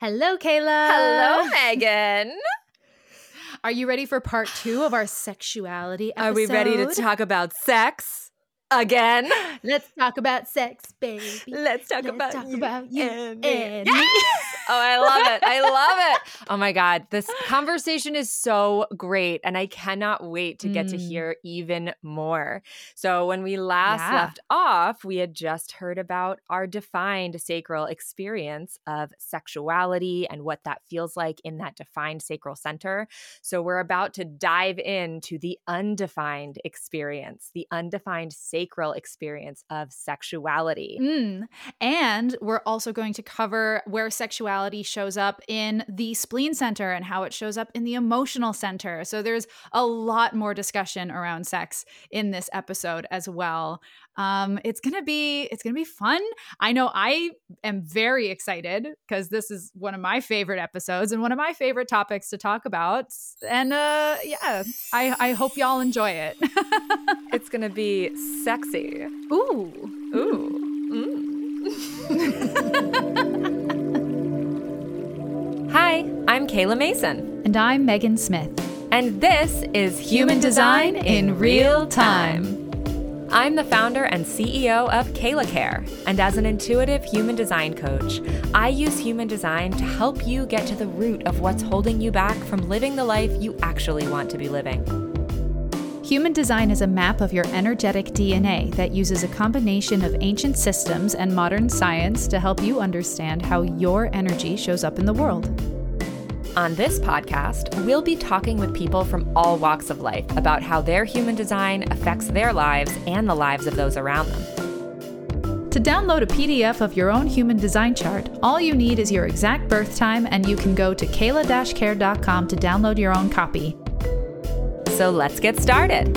Hello, Kayla. Hello, Megan. Are you ready for part 2 of our sexuality episode? Are we ready to talk about sex again? Let's talk about sex, baby. Let's talk about you and me. me. Oh, I love it. I love it. Oh my God. This conversation is so great. And I cannot wait to get to hear even more. So when we last left off, we had just heard about our defined sacral experience of sexuality and what that feels like in that defined sacral center. So we're about to dive into the undefined experience, the undefined sacral experience of sexuality. And we're also going to cover where sexuality shows up in the spleen center and how it shows up in the emotional center. So there's a lot more discussion around sex in this episode as well. It's gonna be fun. I know I am very excited because this is one of my favorite episodes and one of my favorite topics to talk about. And I hope y'all enjoy it. It's gonna be sexy. Ooh. Hi, I'm Kayla Mason. And I'm Megan Smith. And this is Human Design in Real Time. I'm the founder and CEO of Kayla Care, and as an intuitive human design coach, I use human design to help you get to the root of what's holding you back from living the life you actually want to be living. Human design is a map of your energetic DNA that uses a combination of ancient systems and modern science to help you understand how your energy shows up in the world. On this podcast, we'll be talking with people from all walks of life about how their human design affects their lives and the lives of those around them. To download a PDF of your own human design chart, all you need is your exact birth time, and you can go to kayla-care.com to download your own copy. So let's get started.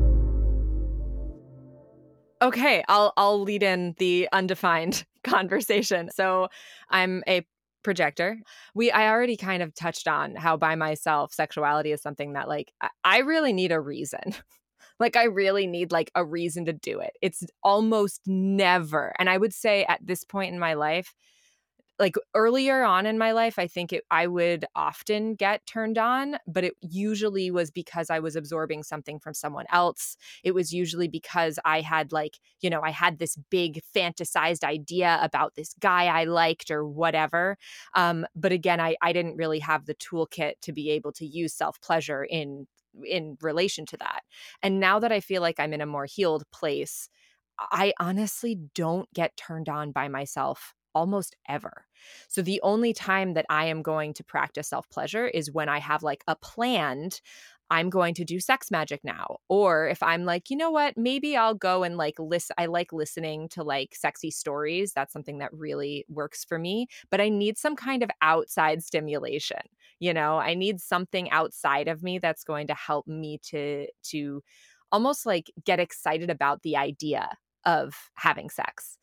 Okay, I'll lead in the undefined conversation. So I'm a projector. I already kind of touched on how by myself sexuality is something that like I really need a reason. Like I really need like a reason to do it. It's almost never. And I would say at this point in my life, like earlier on in my life, I think I would often get turned on, but it usually was because I was absorbing something from someone else. It was usually because I had like, I had this big fantasized idea about this guy I liked or whatever. But again, I didn't really have the toolkit to be able to use self-pleasure in relation to that. And now that I feel like I'm in a more healed place, I honestly don't get turned on by myself almost ever. So the only time that I am going to practice self-pleasure is when I have like a planned, I'm going to do sex magic now. Or if I'm like, you know what, maybe I'll go and like listen. I like listening to like sexy stories. That's something that really works for me. But I need some kind of outside stimulation. I need something outside of me that's going to help me to almost like get excited about the idea of having sex.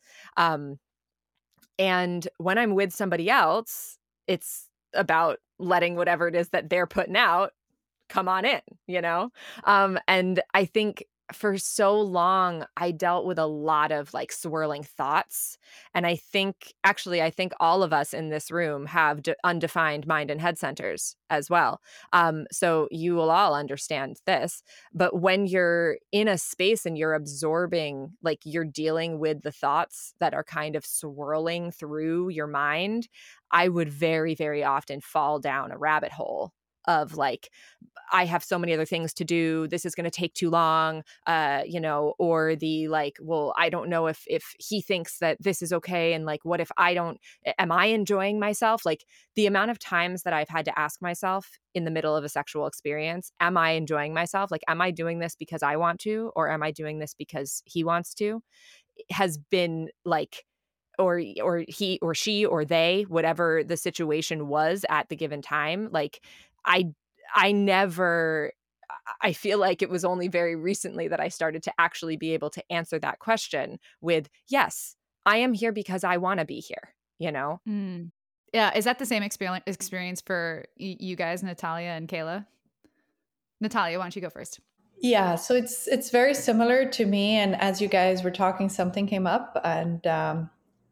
And when I'm with somebody else, it's about letting whatever it is that they're putting out come on in, And I think for so long, I dealt with a lot of like swirling thoughts. And I think all of us in this room have undefined mind and head centers as well. So you will all understand this. But when you're in a space and you're absorbing, like you're dealing with the thoughts that are kind of swirling through your mind, I would very, very often fall down a rabbit hole of like, I have so many other things to do. This is going to take too long, or the like, well, I don't know if he thinks that this is okay. And like, what if I don't, am I enjoying myself? Like the amount of times that I've had to ask myself in the middle of a sexual experience, am I enjoying myself? Like, am I doing this because I want to, or am I doing this because he wants to? It has been like, or he or she or they, whatever the situation was at the given time, like I never, I feel like it was only very recently that I started to actually be able to answer that question with, yes, I am here because I want to be here, Yeah. Is that the same experience for you guys, Natalia and Kayla? Natalia, why don't you go first? Yeah, so it's very similar to me. And as you guys were talking, something came up, and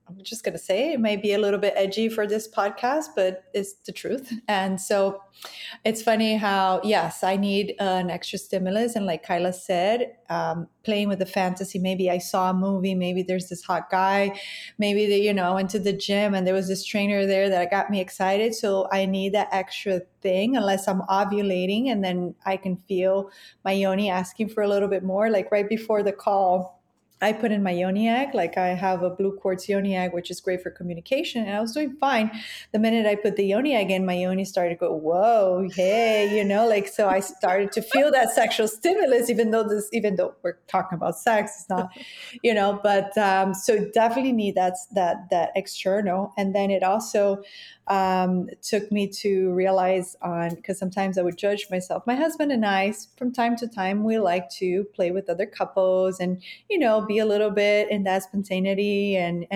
I'm just going to say it may be a little bit edgy for this podcast, but it's the truth. And so it's funny how, yes, I need an extra stimulus. And like Kyla said, playing with the fantasy, maybe I saw a movie, maybe there's this hot guy, maybe they, I went to the gym and there was this trainer there that got me excited. So I need that extra thing unless I'm ovulating, and then I can feel my yoni asking for a little bit more. Like right before the call, I put in my yoni egg. Like I have a blue quartz yoni egg, which is great for communication. And I was doing fine. The minute I put the yoni egg in, my yoni started to go, whoa, hey, like, so I started to feel that sexual stimulus, even though we're talking about sex, it's not, but so definitely need that external. And then it also took me to realize because sometimes I would judge myself. My husband and I, from time to time, we like to play with other couples and, be a little bit in that spontaneity and,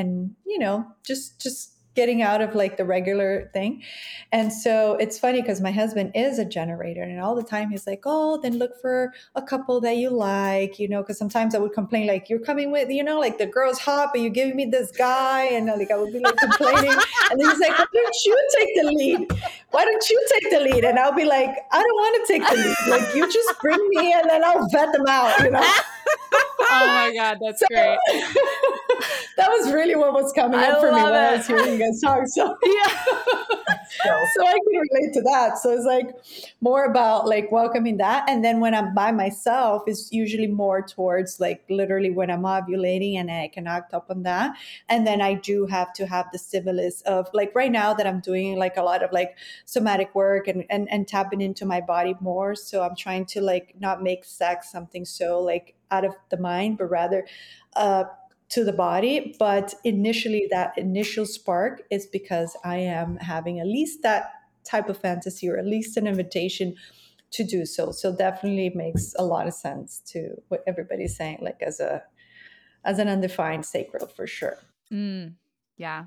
just getting out of like the regular thing. And so it's funny because my husband is a generator, and all the time he's like, oh, then look for a couple that you like, because sometimes I would complain, like, you're coming with, like the girl's hot, but you're giving me this guy. And like, I would be like complaining. And then he's like, why don't you take the lead? Why don't you take the lead? And I'll be like, I don't want to take the lead. Like, you just bring me and then I'll vet them out, Oh my God, that's great. That was really what was coming up for me when I was hearing you guys talk. So yeah. So I can relate to that. So it's like more about like welcoming that. And then when I'm by myself, it's usually more towards like literally when I'm ovulating, and I can act up on that. And then I do have to have the stimulus of like right now that I'm doing like a lot of like somatic work and tapping into my body more. So I'm trying to like not make sex something so like out of the mind, but rather to the body. But initially, that initial spark is because I am having at least that type of fantasy, or at least an invitation to do so. So definitely makes a lot of sense to what everybody's saying, like as an undefined sacral for sure. Yeah.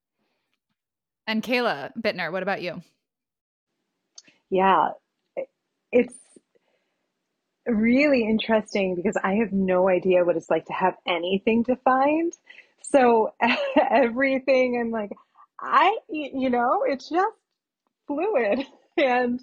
And Kayla Bittner, what about you? Yeah, it's really interesting because I have no idea what it's like to have anything defined. So everything, I'm like, it's just fluid. And,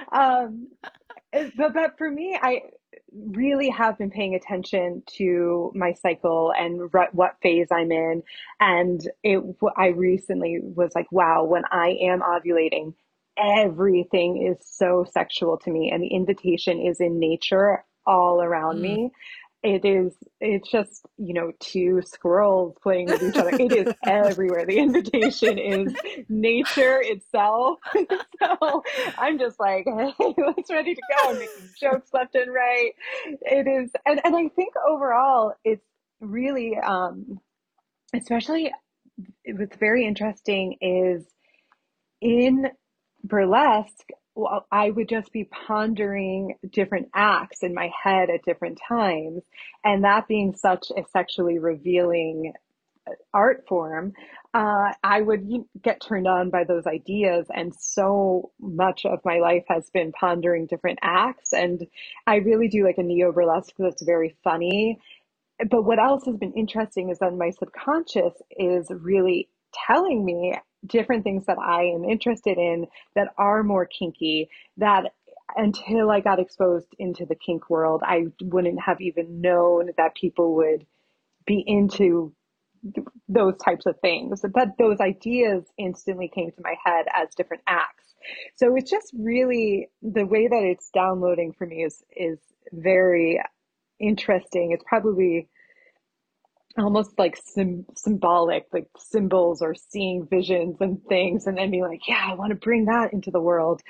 but for me, I really have been paying attention to my cycle and what phase I'm in. And I recently was like, wow, when I am ovulating, everything is so sexual to me, and the invitation is in nature all around me. It's just, two squirrels playing with each other. It is everywhere. The invitation is nature itself. So I'm just like, hey, let's ready to go. I'm making jokes left and right. It is. And I think overall, it's really, especially what's very interesting is in burlesque, well, I would just be pondering different acts in my head at different times. And that being such a sexually revealing art form, I would get turned on by those ideas. And so much of my life has been pondering different acts. And I really do like a neo burlesque that's very funny. But what else has been interesting is that my subconscious is really telling me different things that I am interested in that are more kinky, that until I got exposed into the kink world, I wouldn't have even known that people would be into those types of things. But those ideas instantly came to my head as different acts. So it's just really the way that it's downloading for me is very interesting. It's probably almost like symbolic, like symbols or seeing visions and things, and then be like, yeah, I want to bring that into the world,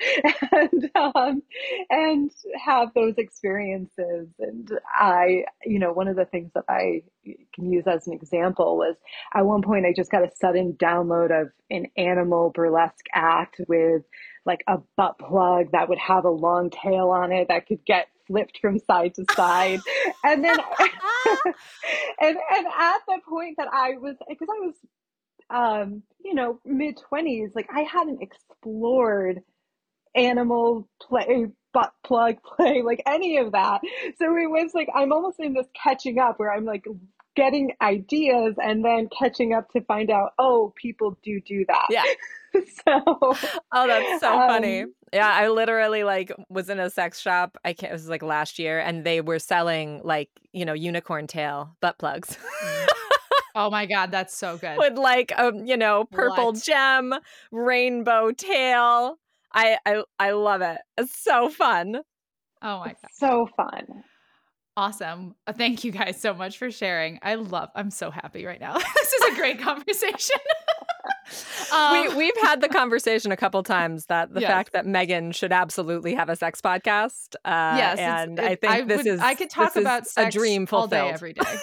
and have those experiences. And one of the things that I can use as an example was at one point I just got a sudden download of an animal burlesque act with like a butt plug that would have a long tail on it that could get flipped from side to side. And then and at the point that I was, because I was mid-20s, like I hadn't explored animal play, butt plug play, like any of that. So it was like I'm almost in this catching up where I'm like getting ideas and then catching up to find out, oh, people do that. Yeah. So, oh, that's so funny. Yeah, I literally like was in a sex shop. It was like last year, and they were selling like, you know, unicorn tail butt plugs. Oh my God, that's so good. With like a, you know, purple gem, rainbow tail. I love it. It's so fun. Oh my God. So fun. Awesome. Thank you guys so much for sharing. I'm so happy right now. This is a great conversation. We've had the conversation a couple times that the Yes. fact that Megan should absolutely have a sex podcast. Yes, and I think I could talk about sex a dream fulfilled. all day, every day.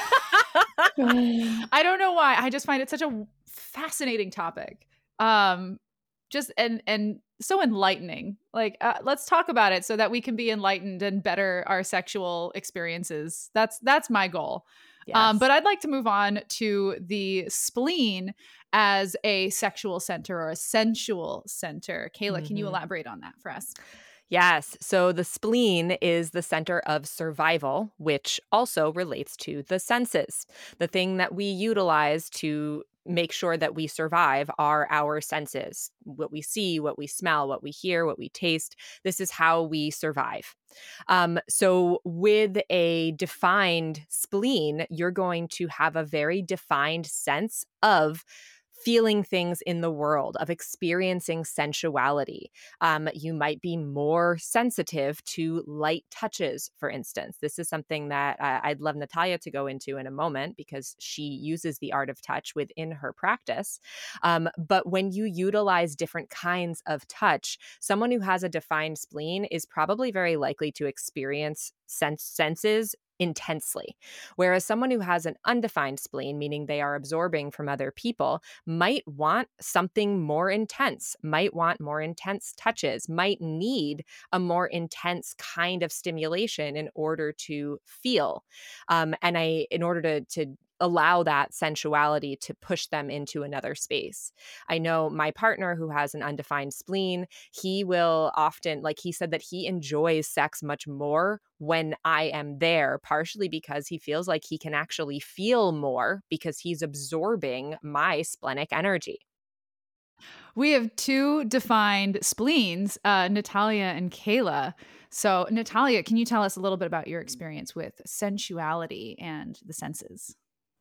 I don't know why. I just find it such a fascinating topic. Just and so enlightening. Like, let's talk about it so that we can be enlightened and better our sexual experiences. That's my goal. Yes. But I'd like to move on to the spleen as a sexual center or a sensual center. Kayla, can you elaborate on that for us? Yes. So the spleen is the center of survival, which also relates to the senses. The thing that we utilize to make sure that we survive are our senses. What we see, what we smell, what we hear, what we taste. This is how we survive. So with a defined spleen, you're going to have a very defined sense of feeling things in the world, of experiencing sensuality. You might be more sensitive to light touches, for instance. This is something that I'd love Natalia to go into in a moment because she uses the art of touch within her practice. But when you utilize different kinds of touch, someone who has a defined spleen is probably very likely to experience senses intensely. Whereas someone who has an undefined spleen, meaning they are absorbing from other people, might want something more intense, might want more intense touches, might need a more intense kind of stimulation in order to feel. In order to allow that sensuality to push them into another space. I know my partner who has an undefined spleen, he will often, like he said that he enjoys sex much more when I am there, partially because he feels like he can actually feel more because he's absorbing my splenic energy. We have two defined spleens, Natalia and Kayla. So, Natalia, can you tell us a little bit about your experience with sensuality and the senses?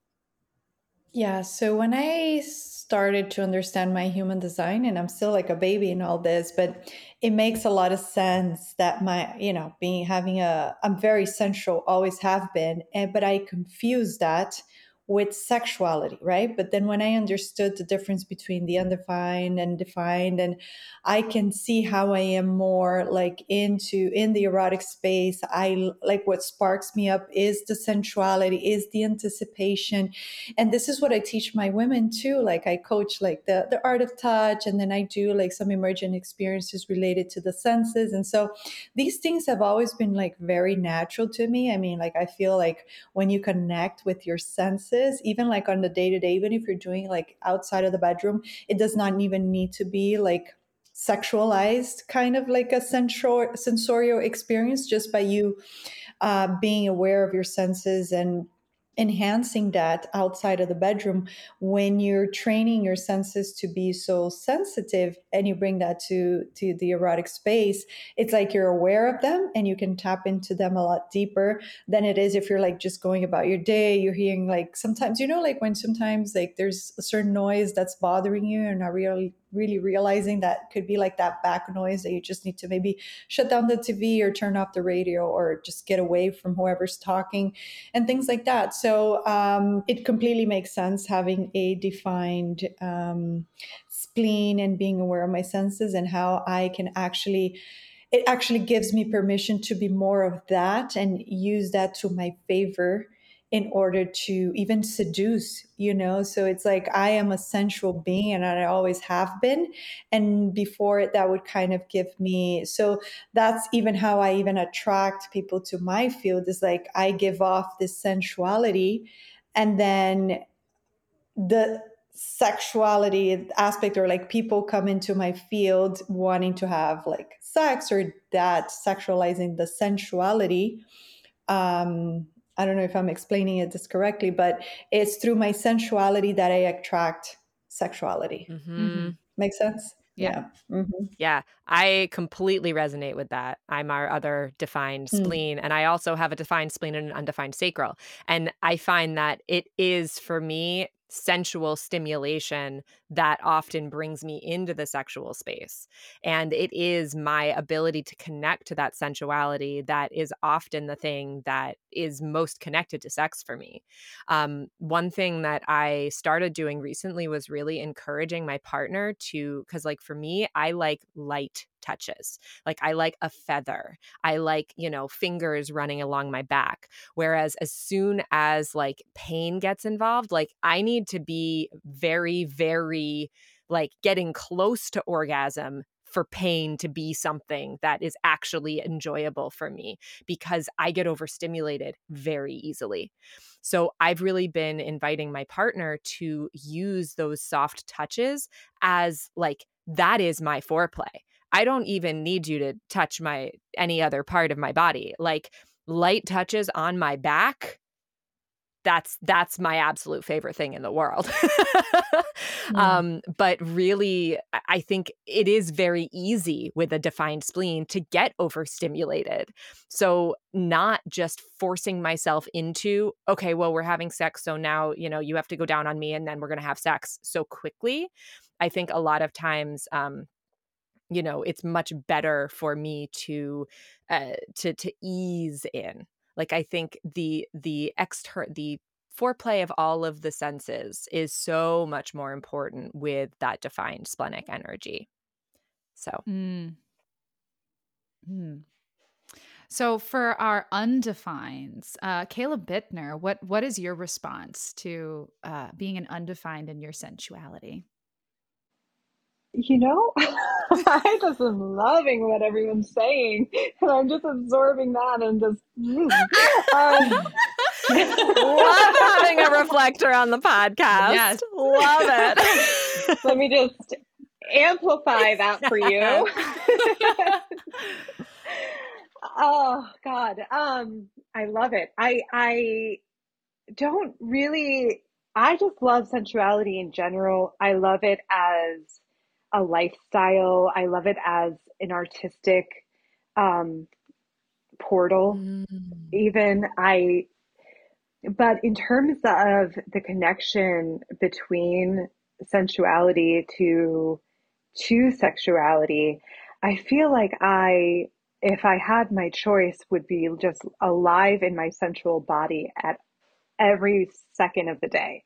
Yeah, so when I started to understand my human design, and I'm still like a baby in all this, but it makes a lot of sense that my, I'm very sensual, always have been, but I confuse that with sexuality, right? But then when I understood the difference between the undefined and defined, and I can see how I am more like in the erotic space. I like what sparks me up is the sensuality, is the anticipation. And this is what I teach my women too. Like I coach like the art of touch, and then I do like some emergent experiences related to the senses. And so these things have always been like very natural to me. I mean, like I feel like when you connect with your senses, even like on the day-to-day, even if you're doing like outside of the bedroom, it does not even need to be like sexualized, kind of like a sensorial experience, just by you being aware of your senses and enhancing that outside of the bedroom. When you're training your senses to be so sensitive and you bring that to the erotic space, it's like you're aware of them and you can tap into them a lot deeper than it is if you're like just going about your day. You're hearing like sometimes, like when sometimes like there's a certain noise that's bothering you and not really realizing that could be like that back noise that you just need to maybe shut down the TV or turn off the radio or just get away from whoever's talking and things like that. So it completely makes sense having a defined spleen and being aware of my senses and how I can it actually gives me permission to be more of that and use that to my favor in order to even seduce, So it's like I am a sensual being and I always have been. And before it, that would kind of give me, so that's even how I even attract people to my field is like I give off this sensuality and then the sexuality aspect or like people come into my field wanting to have like sex or that sexualizing the sensuality I don't know if I'm explaining it this correctly, but it's through my sensuality that I attract sexuality. Mm-hmm. Makes sense? Yeah. Yeah. Mm-hmm. Yeah, I completely resonate with that. I'm our other defined spleen, and I also have a defined spleen and an undefined sacral. And I find that it is, for me, sensual stimulation that often brings me into the sexual space. And it is my ability to connect to that sensuality that is often the thing that is most connected to sex for me. One thing that I started doing recently was really encouraging my partner to, because like for me, I like light touches. Like I like a feather. I like, fingers running along my back. Whereas as soon as like pain gets involved, like I need to be very, very like getting close to orgasm for pain to be something that is actually enjoyable for me, because I get overstimulated very easily. So I've really been inviting my partner to use those soft touches as like, that is my foreplay. I don't even need you to touch any other part of my body. Like light touches on my back, that's my absolute favorite thing in the world. But really, I think it is very easy with a defined spleen to get overstimulated. So not just forcing myself into, okay, well, we're having sex, so now, you have to go down on me and then we're going to have sex so quickly. I think a lot of times, it's much better for me to ease in. Like I think the foreplay of all of the senses is so much more important with that defined splenic energy. So. So for our undefines, Kayla Bittner, what is your response to being an undefined in your sensuality? I just am loving what everyone's saying, and I'm just absorbing that and just. Love having a reflector on the podcast. Yes. Love it. Let me just amplify that for you. Oh God. I love it. I don't really, I just love sensuality in general. I love it as a lifestyle. I love it as an artistic portal. Even but in terms of the connection between sensuality to sexuality, I feel like if I had my choice, would be just alive in my sensual body at every second of the day.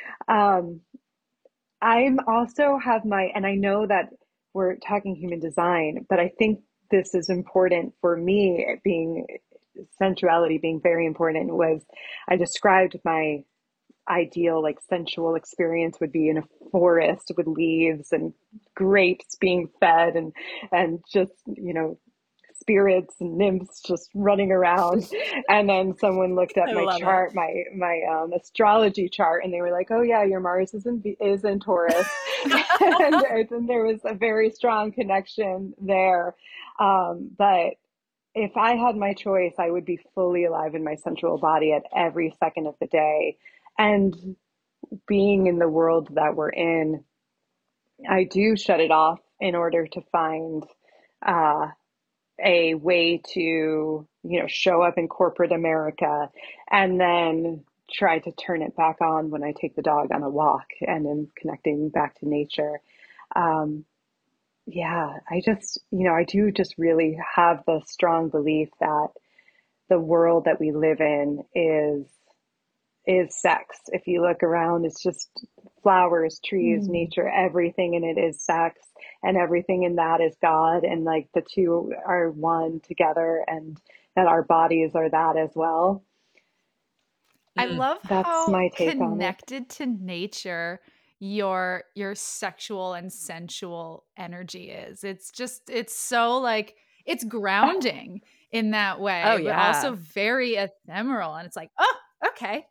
I'm also have and I know that we're talking human design, but I think this is important for me, sensuality being very important. I described my ideal like sensual experience would be in a forest with leaves and grapes being fed and just spirits and nymphs just running around. And then someone looked at my chart, my astrology chart, and they were like, "Oh yeah, your Mars is in Taurus," and there was a very strong connection there. But if I had my choice, I would be fully alive in my sensual body at every second of the day. And being in the world that we're in, I do shut it off in order to find a way to, show up in corporate America, and then try to turn it back on when I take the dog on a walk and am connecting back to nature. Yeah, I do just really have the strong belief that the world that we live in is sex. If you look around, it's just flowers, trees, nature, everything in it is sex, and everything in that is God, and like the two are one together, and that our bodies are that as well. I love That's how my take on it. connected to nature your sexual and sensual energy is. It's so like it's grounding in that way, Oh, but also yeah. very ephemeral. And it's like, oh, okay.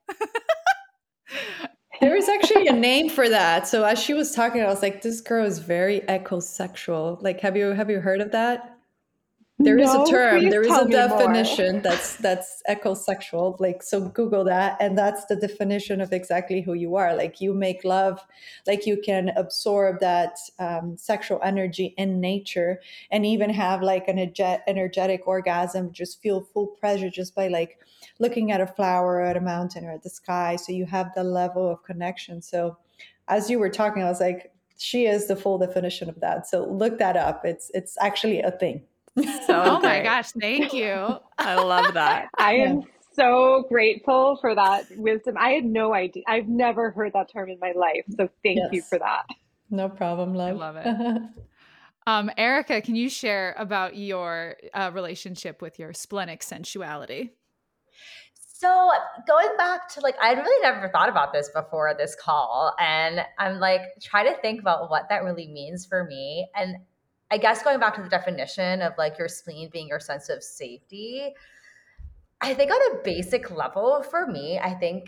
There is actually a name for that. So as she was talking, I was like, this girl is very ecosexual. Like, have you heard of that? There is a No, term, please there is tell a me more. definition that's ecosexual. Like, so Google that, and that's the definition of exactly who you are. Like, you make love, like you can absorb that sexual energy in nature, and even have like an energetic orgasm, just feel full pleasure just by like looking at a flower or at a mountain or at the sky. So you have the level of connection. So as you were talking, I was like, she is the full definition of that. So look that up. It's actually a thing. So Oh my great. gosh, thank you. I love that. I Yeah. am so grateful for that wisdom. I had no idea. I've never heard that term in my life. So thank you Yes. for that. No problem, I love. love it. Erica, can you share about your relationship with your splenic sensuality? So going back to like, I'd really never thought about this before this call. And I'm like, trying to think about what that really means for me. And I guess going back to the definition of like your spleen being your sense of safety, I think on a basic level for me,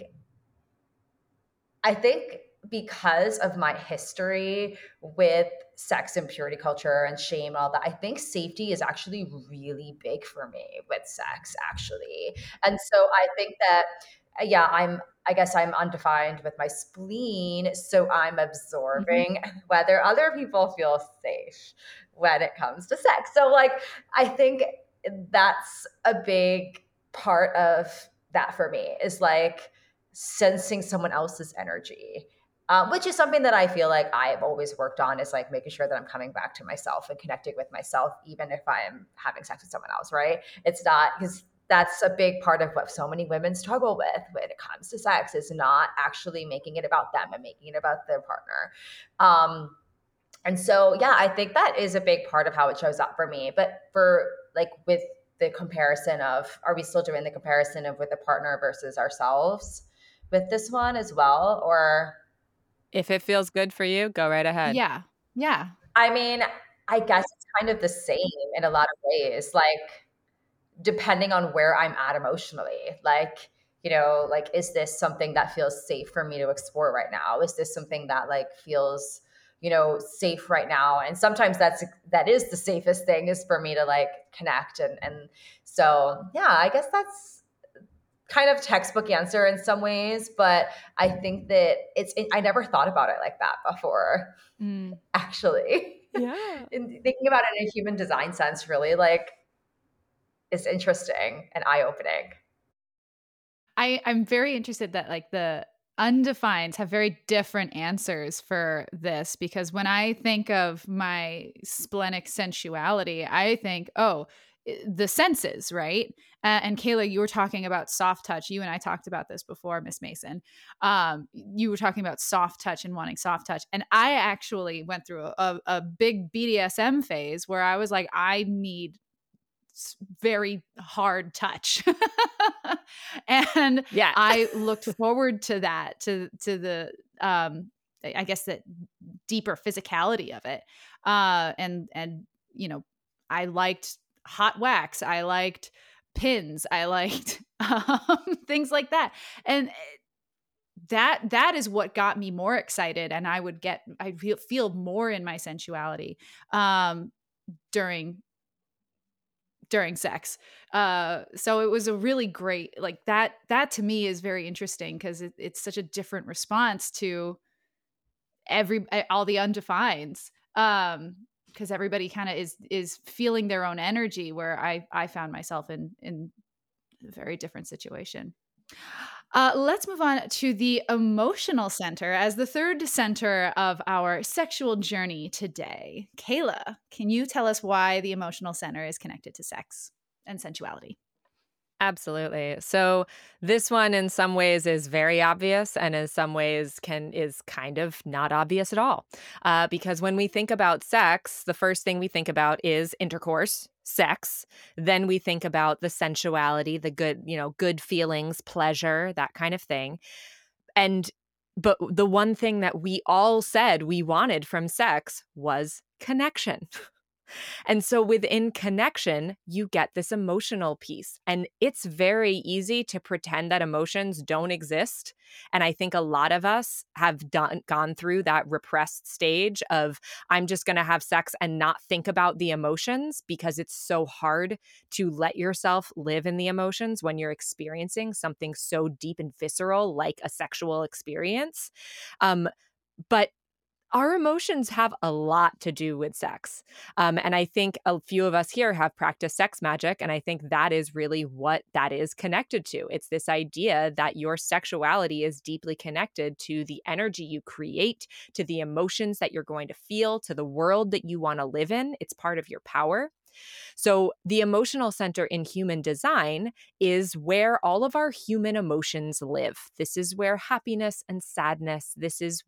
I think because of my history with sex and purity culture and shame and all that, I think safety is actually really big for me with sex, actually. And so I think that, yeah, I guess I'm undefined with my spleen. So I'm Mhm. absorbing whether other people feel safe when it comes to sex. So, like, I think that's a big part of that for me is like, sensing someone else's energy, which is something that I feel like I've always worked on is like making sure that I'm coming back to myself and connecting with myself, even if I'm having sex with someone else, right? It's not because that's a big part of what so many women struggle with when it comes to sex is not actually making it about them and making it about their partner. And so, yeah, I think that is a big part of how it shows up for me. But for like with the comparison of, are we still doing the comparison of with a partner versus ourselves with this one as well? Or, If it feels good for you, go right ahead. Yeah. Yeah. I mean, I guess it's kind of the same in a lot of ways, like depending on where I'm at emotionally. Like, like, is this something that feels safe for me to explore right now? Is this something that like feels, safe right now? And sometimes that is the safest thing is for me to like connect. And so, yeah, I guess that's kind of textbook answer in some ways, but I think that I never thought about it like that before, Mm. actually. Yeah. And thinking about it in a human design sense, really, like, is interesting and eye-opening. I'm very interested that like the undefined have very different answers for this because when I think of my splenic sensuality, I think, oh, the senses, right? And Kayla, you were talking about soft touch. You and I talked about this before, Miss Mason. You were talking about soft touch and wanting soft touch. And I actually went through a big BDSM phase where I was like, I need very hard touch. And Yeah. I looked forward to that, to the I guess that deeper physicality of it. And I liked hot wax. I liked pins. I liked things like that. And that is what got me more excited, and I feel more in my sensuality during sex. So it was a really great, like, that to me is very interesting because it's such a different response to all the undefines. Because everybody kind of is feeling their own energy, where I found myself in a very different situation. Let's move on to the emotional center as the third center of our sexual journey today. Kayla, can you tell us why the emotional center is connected to sex and sensuality? Absolutely. So this one in some ways is very obvious and in some ways is kind of not obvious at all. Because when we think about sex, the first thing we think about is intercourse, sex. Then we think about the sensuality, the good, good feelings, pleasure, that kind of thing. But the one thing that we all said we wanted from sex was connection. And so within connection, you get this emotional piece. And it's very easy to pretend that emotions don't exist. And I think a lot of us have gone through that repressed stage of, I'm just going to have sex and not think about the emotions, because it's so hard to let yourself live in the emotions when you're experiencing something so deep and visceral like a sexual experience. But our emotions have a lot to do with sex. And I think a few of us here have practiced sex magic. And I think that is really what that is connected to. It's this idea that your sexuality is deeply connected to the energy you create, to the emotions that you're going to feel, to the world that you want to live in. It's part of your power. So the emotional center in human design is where all of our human emotions live. This is where happiness and sadness, this is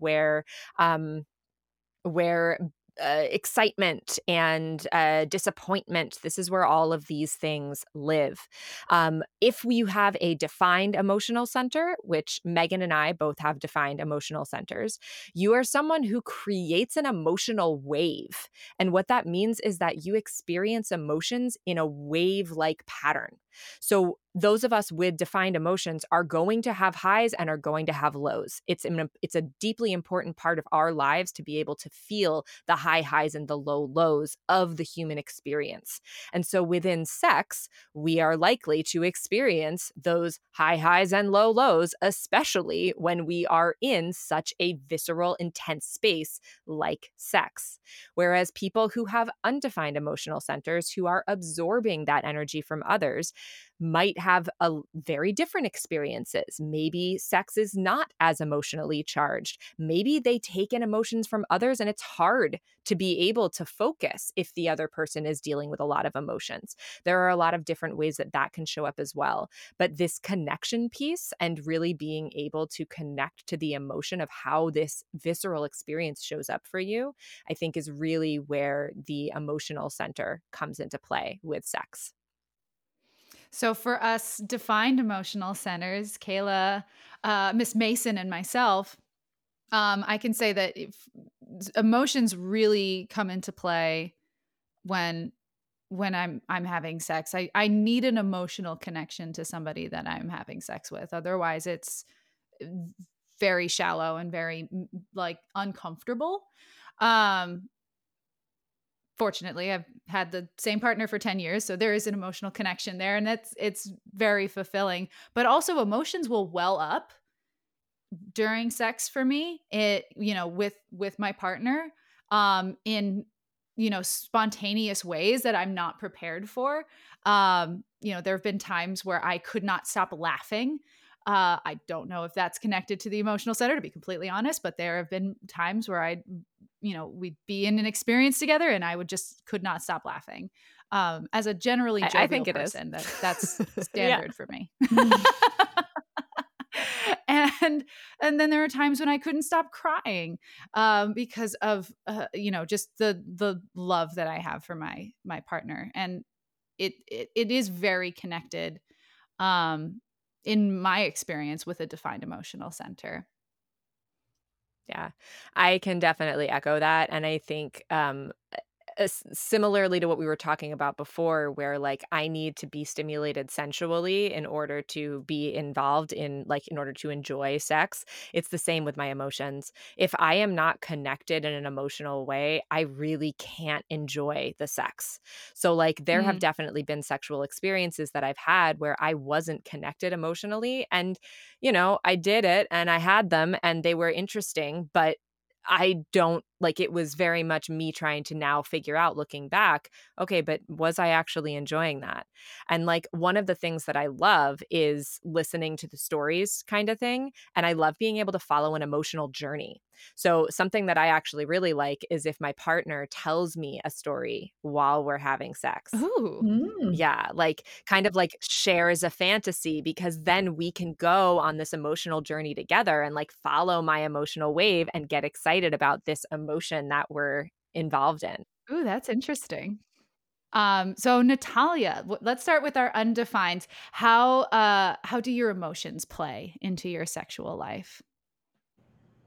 where excitement and disappointment, this is where all of these things live. If you have a defined emotional center, which Megan and I both have defined emotional centers, you are someone who creates an emotional wave. And what that means is that you experience emotions in a wave-like pattern. So those of us with defined emotions are going to have highs and are going to have lows. It's a deeply important part of our lives to be able to feel the high highs and the low lows of the human experience. And so within sex, we are likely to experience those high highs and low lows, especially when we are in such a visceral, intense space like sex. Whereas people who have undefined emotional centers, who are absorbing that energy from others, might have very different experiences. Maybe sex is not as emotionally charged. Maybe they take in emotions from others and it's hard to be able to focus if the other person is dealing with a lot of emotions. There are a lot of different ways that that can show up as well. But this connection piece and really being able to connect to the emotion of how this visceral experience shows up for you, I think is really where the emotional center comes into play with sex. So for us defined emotional centers, Kayla, Miss Mason, and myself, I can say that emotions really come into play when I'm having sex. I need an emotional connection to somebody that I'm having sex with. Otherwise, it's very shallow and very like uncomfortable. Fortunately, I've had the same partner for 10 years, so there is an emotional connection there, and it's very fulfilling. But also emotions will well up during sex for me, with my partner, in spontaneous ways that I'm not prepared for. There have been times where I could not stop laughing. I don't know if that's connected to the emotional center, to be completely honest, but there have been times where we'd be in an experience together and I could not stop laughing. As a generally jovial I think it person, is. that's standard for me. And then there are times when I couldn't stop crying because of just the love that I have for my partner, and it is very connected, in my experience, with a defined emotional center. Yeah, I can definitely echo that. And I think similarly to what we were talking about before, where like I need to be stimulated sensually in order to be involved in order to enjoy sex. It's the same with my emotions. If I am not connected in an emotional way, I really can't enjoy the sex. So like there have definitely been sexual experiences that I've had where I wasn't connected emotionally, and I did it and I had them and they were interesting, but I don't it was very much me trying to now figure out, looking back, okay, but was I actually enjoying that? And one of the things that I love is listening to the stories kind of thing. And I love being able to follow an emotional journey. So something that I actually really like is if my partner tells me a story while we're having sex. Ooh. Yeah, kind of shares a fantasy, because then we can go on this emotional journey together and follow my emotional wave and get excited about this emotion that we're involved in. Ooh, that's interesting. So Natalia, let's start with our undefined. How do your emotions play into your sexual life?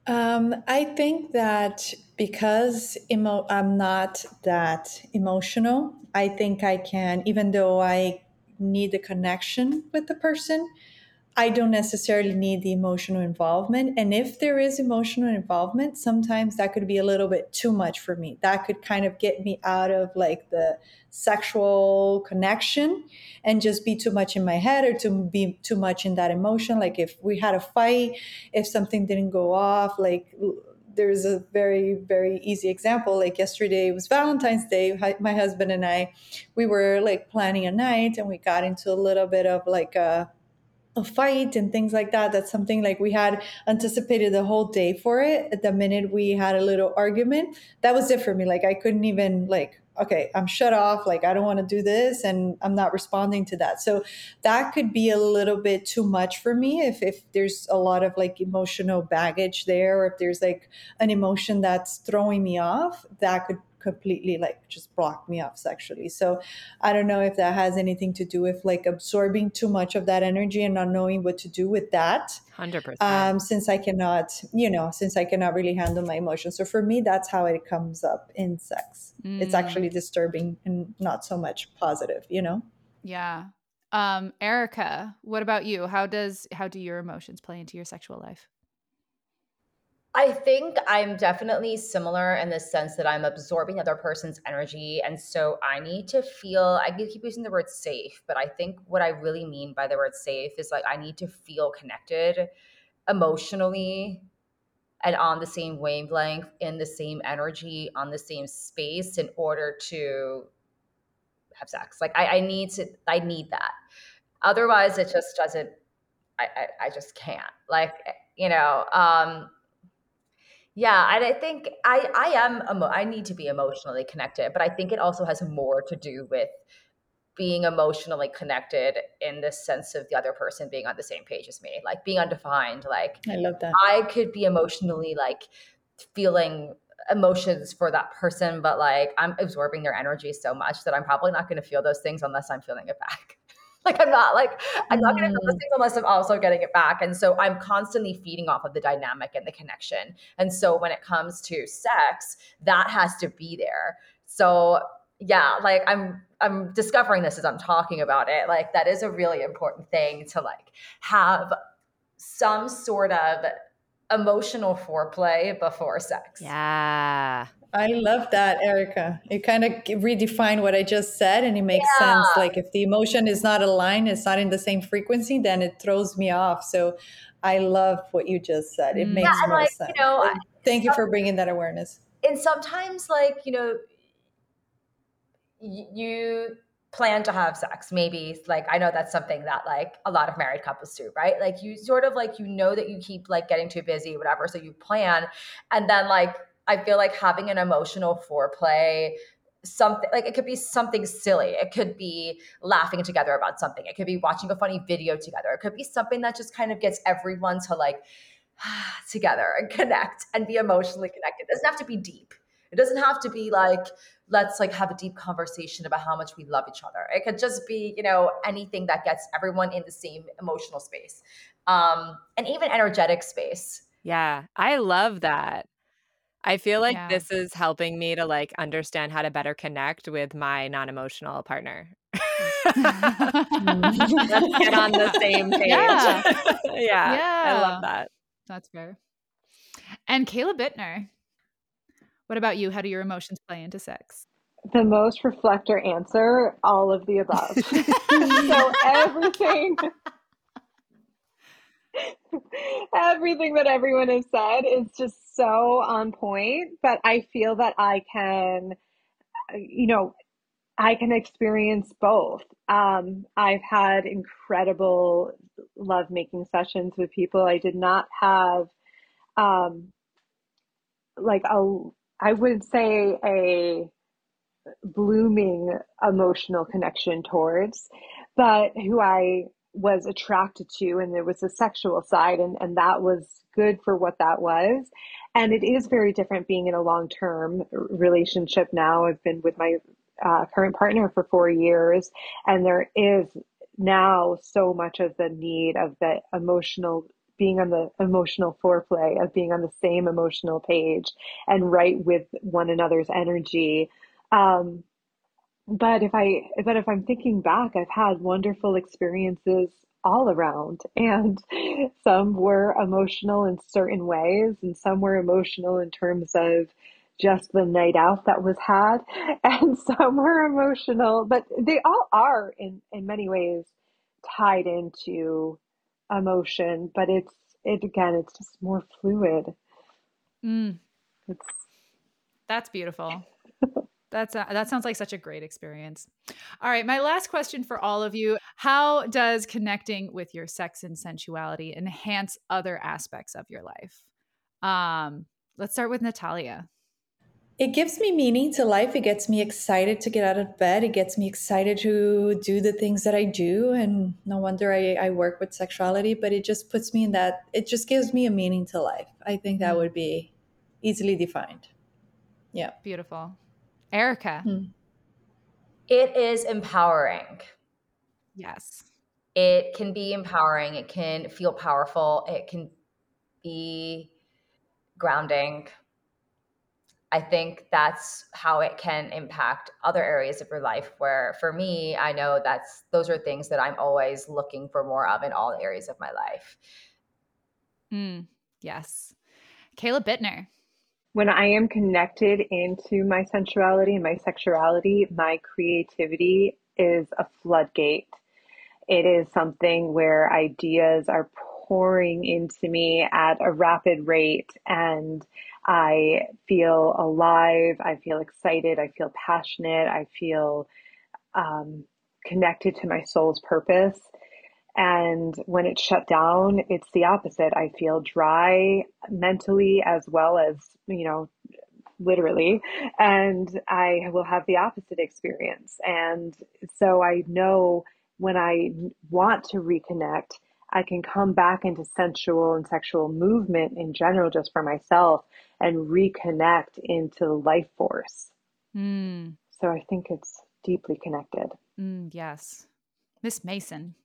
I think that because I'm not that emotional, I think I can, even though I need a connection with the person, I don't necessarily need the emotional involvement. And if there is emotional involvement, sometimes that could be a little bit too much for me. That could kind of get me out of like the sexual connection and just be too much in my head or to be too much in that emotion. Like if we had a fight, if something didn't go off, like there's a very, very easy example. Like yesterday was Valentine's Day. My husband and I, we were like planning a night and we got into a little bit of like a fight and things like that. That's something like we had anticipated the whole day for it. At the minute we had a little argument, that was it for me. Like I couldn't even like, okay, I'm shut off. Like I don't want to do this, and I'm not responding to that. So that could be a little bit too much for me if there's a lot of like emotional baggage there, or if there's like an emotion that's throwing me off, that could completely like just block me off sexually. So I don't know if that has anything to do with like absorbing too much of that energy and not knowing what to do with that. 100%. Since I cannot, since I cannot really handle my emotions. So for me, that's how it comes up in sex. It's actually disturbing and not so much positive. Yeah. Erica, what about you? How do your emotions play into your sexual life? I think I'm definitely similar in the sense that I'm absorbing the other person's energy. And so I need to feel, I keep using the word safe, but I think what I really mean by the word safe is like I need to feel connected emotionally and on the same wavelength, in the same energy, on the same space in order to have sex. Like I need that. Otherwise it just doesn't, I just can't. Like, you know, yeah, and I think I need to be emotionally connected, but I think it also has more to do with being emotionally connected in the sense of the other person being on the same page as me, like being undefined. Like I love that. I could be emotionally like feeling emotions for that person, but like I'm absorbing their energy so much that I'm probably not going to feel those things unless I'm feeling it back. I'm not going to feel those Mm, things unless I'm also getting it back. And so I'm constantly feeding off of the dynamic and the connection. And so when it comes to sex, that has to be there. So yeah, like I'm discovering this as I'm talking about it. Like that is a really important thing to like have some sort of emotional foreplay before sex. Yeah. I love that, Erica. You kind of redefine what I just said, and it makes sense. Yeah. Like if the emotion is not aligned, it's not in the same frequency, then it throws me off. So I love what you just said. It Yeah, makes and more like, sense. And thank you for bringing that awareness. and sometimes like, you plan to have sex, maybe like I know that's something that like a lot of married couples do, right? Like you sort of like that you keep like getting too busy, whatever, so you plan, and then like I feel like having an emotional foreplay, something like it could be something silly, it could be laughing together about something, it could be watching a funny video together, it could be something that just kind of gets everyone to like together and connect and be emotionally connected. It doesn't have to be deep. It doesn't have to be like, let's like have a deep conversation about how much we love each other. It could just be, anything that gets everyone in the same emotional space. And even energetic space. Yeah. I love that. I feel like Yeah. this is helping me to like understand how to better connect with my non-emotional partner. Let's get on the same page. Yeah. Yeah. I love Yeah. that. That's fair. And Kayla Bittner, what about you? How do your emotions play into sex? The most reflector answer, all of the above. So everything that everyone has said is just so on point, but I feel that you know, I can experience both. I've had incredible lovemaking sessions with people. I did not have um, like I would say a blooming emotional connection towards, but who I was attracted to, and there was a sexual side, and that was good for what that was. And it is very different being in a long-term relationship now. I've been with my current partner for 4 years, and there is now so much of the need of the emotional being on the emotional foreplay, of being on the same emotional page and right with one another's energy. But if I'm thinking back, I've had wonderful experiences all around, and some were emotional in certain ways, and some were emotional in terms of just the night out that was had, and some were emotional, but they all are in many ways tied into emotion, but it's just more fluid. Mm, It's that's beautiful. That sounds like such a great experience. All right, my last question for all of you. How does connecting with your sex and sensuality enhance other aspects of your life? Let's start with Natalia. It gives me meaning to life. It gets me excited to get out of bed. It gets me excited to do the things that I do. And no wonder I work with sexuality, but it just puts me in that, it just gives me a meaning to life. I think that would be easily defined. Yeah. Beautiful. Erica. It is empowering. Yes. It can be empowering. It can feel powerful. It can be grounding. I think that's how it can impact other areas of your life, where for me, I know those are things that I'm always looking for more of in all areas of my life. Yes. Kayla Bittner. when I am connected into my sensuality and my sexuality, my creativity is a floodgate. It is something where ideas are pouring into me at a rapid rate, and I feel alive. I feel excited. I feel passionate. I feel connected to my soul's purpose. And when it's shut down, it's the opposite. I feel dry mentally as well as, literally, and I will have the opposite experience. And so I know when I want to reconnect, I can come back into sensual and sexual movement in general, just for myself, and reconnect into life force. So I think it's deeply connected. Yes. Miss Mason.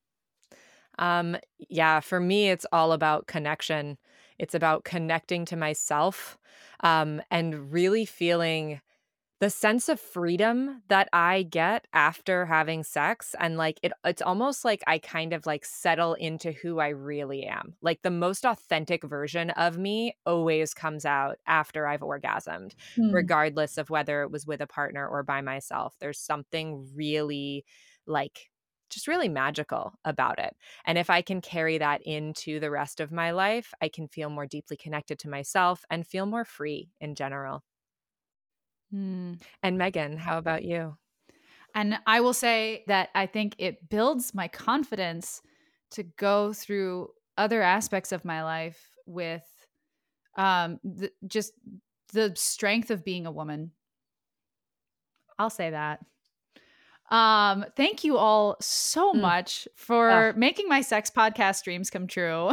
Yeah, for me, it's all about connection. It's about connecting to myself, and really feeling the sense of freedom that I get after having sex. And like it's almost like I kind of like settle into who I really am. Like the most authentic version of me always comes out after I've orgasmed, regardless of whether it was with a partner or by myself. There's something really like just really magical about it. And if I can carry that into the rest of my life, I can feel more deeply connected to myself and feel more free in general. And Megan, how about you? And I will say that I think it builds my confidence to go through other aspects of my life with just the strength of being a woman. I'll say that. Thank you all so much for making my sex podcast dreams come true.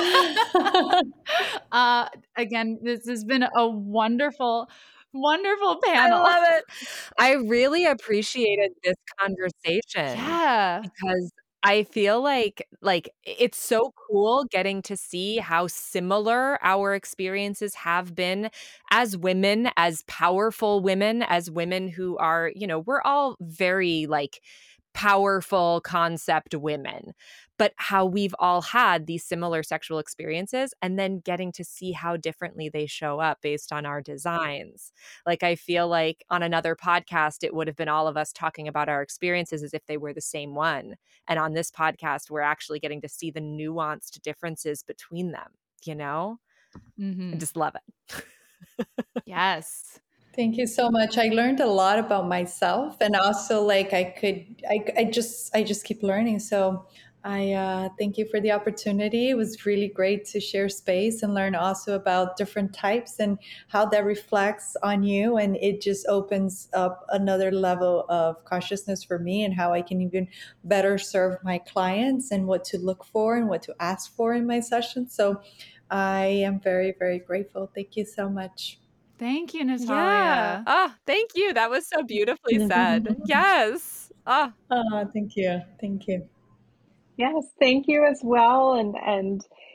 Again, this has been a wonderful panel. I love it. I really appreciated this conversation. Yeah. Because I feel like it's so cool getting to see how similar our experiences have been as women, as powerful women, as women who are, we're all very like powerful concept women, but how we've all had these similar sexual experiences and then getting to see how differently they show up based on our designs. Like, I feel like on another podcast, it would have been all of us talking about our experiences as if they were the same one. And on this podcast, we're actually getting to see the nuanced differences between them, I just love it. Yes. Thank you so much. I learned a lot about myself, and also like I just keep learning. So I thank you for the opportunity. It was really great to share space and learn also about different types and how that reflects on you. And it just opens up another level of consciousness for me and how I can even better serve my clients and what to look for and what to ask for in my sessions. So I am very, very grateful. Thank you so much. Thank you, Natalia. Yeah. Oh, thank you. That was so beautifully said. Yes. Oh. Thank you. Thank you. Yes, thank you as well. And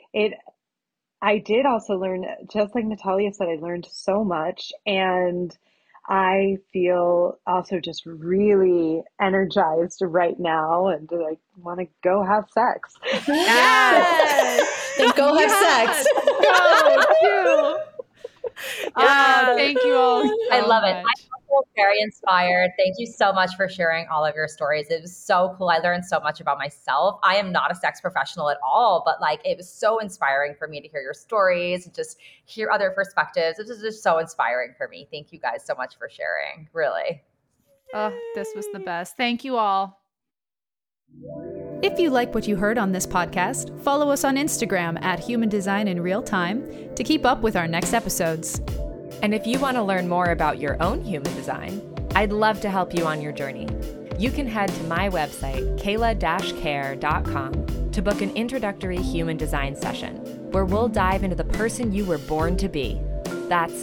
I did also learn, just like Natalia said, I learned so much, and I feel also just really energized right now, and I want to go have sex. Yes. Then go have sex. Go too. Thank you all so I love it. much. I feel very inspired. Thank you so much for sharing all of your stories. It was so cool. I learned so much about myself. I am not a sex professional at all, but like it was so inspiring for me to hear your stories and just hear other perspectives. This is just so inspiring for me. Thank you guys so much for sharing. Really. Oh, this was the best. Thank you all. If you like what you heard on this podcast, follow us on Instagram at Human Design in Real Time to keep up with our next episodes. And if you want to learn more about your own human design, I'd love to help you on your journey. You can head to my website, kayla-care.com, to book an introductory human design session, where we'll dive into the person you were born to be. That's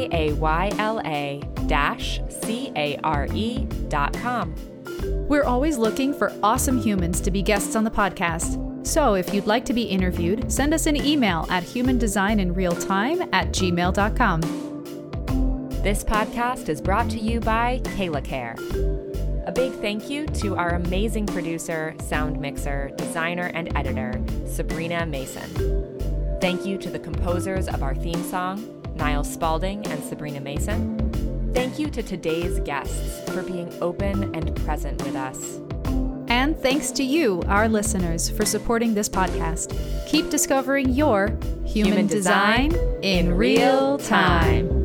KAYLA-CARE.com. We're always looking for awesome humans to be guests on the podcast. So if you'd like to be interviewed, send us an email at humandesigninrealtime@gmail.com. This podcast is brought to you by Kayla Care. A big thank you to our amazing producer, sound mixer, designer, and editor, Sabrina Mason. Thank you to the composers of our theme song, Niall Spalding and Sabrina Mason. Thank you to today's guests for being open and present with us. And thanks to you, our listeners, for supporting this podcast. Keep discovering your human design in real time.